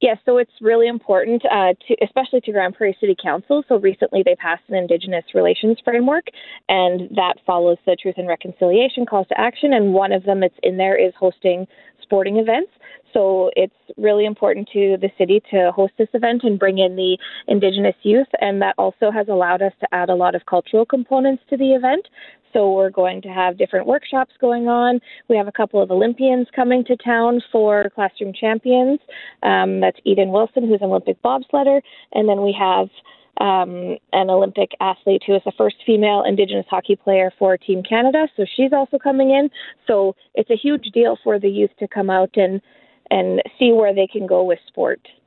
Yes, so it's really important, especially to Grand Prairie City Council. So recently they passed an Indigenous relations framework, and that follows the Truth and Reconciliation calls to action. And one of them that's in there is hosting sporting events. So it's really important to the city to host this event and bring in the Indigenous youth. And that also has allowed us to add a lot of cultural components to the event. So we're going to have different workshops going on. We have a couple of Olympians coming to town for Classroom Champions. That's Eden Wilson, who's an Olympic bobsledder. And then we have an Olympic athlete who is the first female Indigenous hockey player for Team Canada. So she's also coming in. So it's a huge deal for the youth to come out and see where they can go with sport.